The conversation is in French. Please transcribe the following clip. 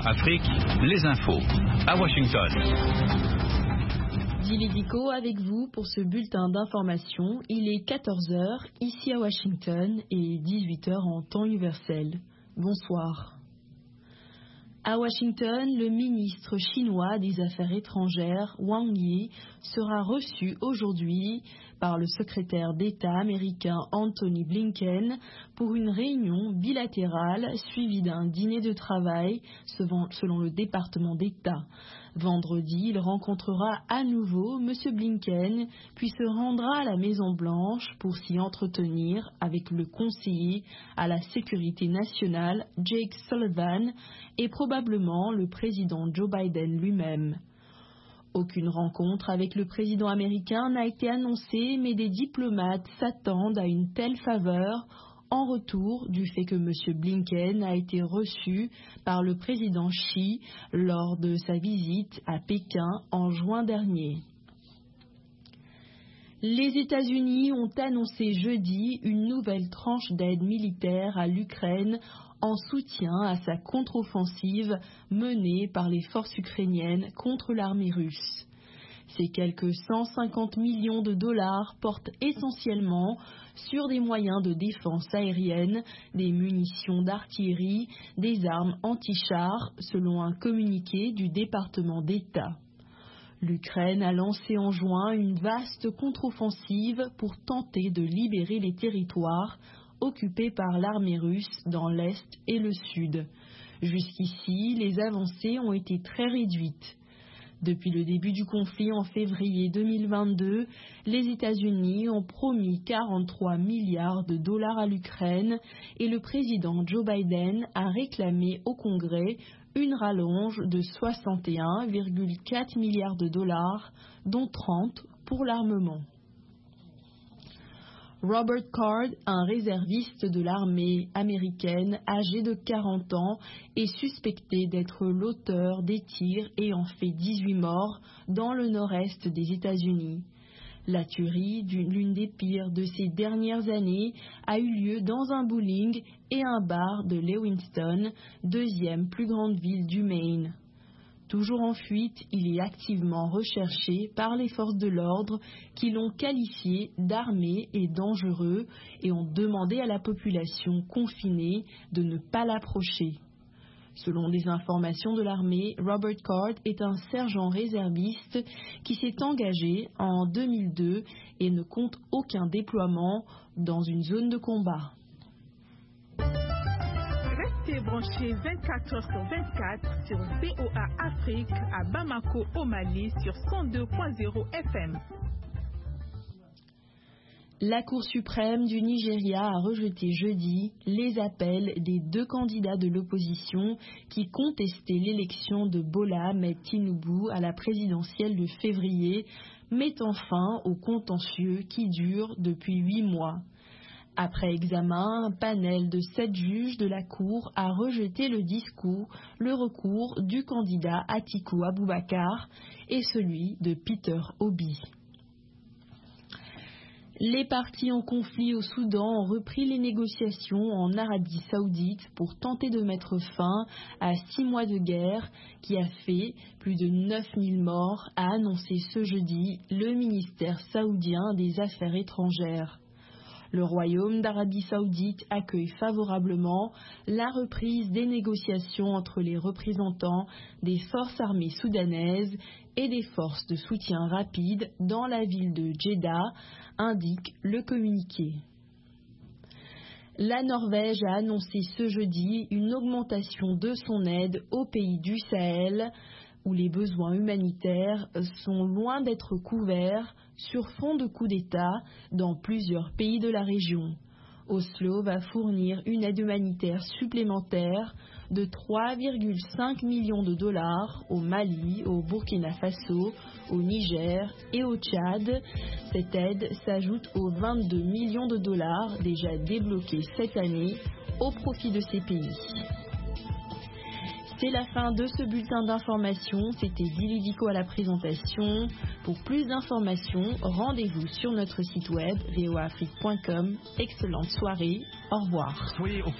Afrique, les infos. À Washington. Dili Diko avec vous pour ce bulletin d'information. Il est 14h ici à Washington et 18h en temps universel. Bonsoir. À Washington, le ministre chinois des Affaires étrangères, Wang Yi, sera reçu aujourd'hui par le secrétaire d'État américain Anthony Blinken pour une réunion bilatérale suivie d'un dîner de travail selon le département d'État. Vendredi, il rencontrera à nouveau M. Blinken, puis se rendra à la Maison-Blanche pour s'y entretenir avec le conseiller à la sécurité nationale Jake Sullivan et probablement le président Joe Biden lui-même. Aucune rencontre avec le président américain n'a été annoncée, mais des diplomates s'attendent à une telle faveur en retour du fait que M. Blinken a été reçu par le président Xi lors de sa visite à Pékin en juin dernier. Les États-Unis ont annoncé jeudi une nouvelle tranche d'aide militaire à l'Ukraine en soutien à sa contre-offensive menée par les forces ukrainiennes contre l'armée russe. Ces quelques 150 millions de dollars portent essentiellement sur des moyens de défense aérienne, des munitions d'artillerie, des armes anti-chars, selon un communiqué du département d'État. L'Ukraine a lancé en juin une vaste contre-offensive pour tenter de libérer les territoires occupés par l'armée russe dans l'Est et le Sud. Jusqu'ici, les avancées ont été très réduites. Depuis le début du conflit en février 2022, les États-Unis ont promis 43 milliards de dollars à l'Ukraine et le président Joe Biden a réclamé au Congrès une rallonge de 61,4 milliards de dollars, dont 30 pour l'armement. Robert Card, un réserviste de l'armée américaine âgé de 40 ans, est suspecté d'être l'auteur des tirs ayant fait 18 morts dans le nord-est des États-Unis. La tuerie l'une des pires de ces dernières années a eu lieu dans un bowling et un bar de Lewiston, deuxième plus grande ville du Maine. Toujours en fuite, il est activement recherché par les forces de l'ordre qui l'ont qualifié d'armé et dangereux et ont demandé à la population confinée de ne pas l'approcher. Selon les informations de l'armée, Robert Card est un sergent réserviste qui s'est engagé en 2002 et ne compte aucun déploiement dans une zone de combat. Restez branchés 24 heures sur 24 sur VOA Afrique à Bamako au Mali sur 102.0 FM. La Cour suprême du Nigeria a rejeté jeudi les appels des deux candidats de l'opposition qui contestaient l'élection de Bola Ahmed Tinubu à la présidentielle de février, mettant fin au contentieux qui dure depuis 8 mois. Après examen, un panel de 7 juges de la Cour a rejeté le recours du candidat Atiku Abubakar et celui de Peter Obi. Les partis en conflit au Soudan ont repris les négociations en Arabie Saoudite pour tenter de mettre fin à 6 mois de guerre qui a fait plus de 9000 morts, a annoncé ce jeudi le ministère saoudien des Affaires étrangères. Le Royaume d'Arabie Saoudite accueille favorablement la reprise des négociations entre les représentants des forces armées soudanaises et des forces de soutien rapide dans la ville de Jeddah, indique le communiqué. La Norvège a annoncé ce jeudi une augmentation de son aide aux pays du Sahel, où les besoins humanitaires sont loin d'être couverts sur fond de coup d'État dans plusieurs pays de la région. Oslo va fournir une aide humanitaire supplémentaire de 3,5 millions de dollars au Mali, au Burkina Faso, au Niger et au Tchad. Cette aide s'ajoute aux 22 millions de dollars déjà débloqués cette année au profit de ces pays. C'est la fin de ce bulletin d'information. C'était Dili Diko à la présentation. Pour plus d'informations, rendez-vous sur notre site web voaafrique.com. Excellente soirée. Au revoir.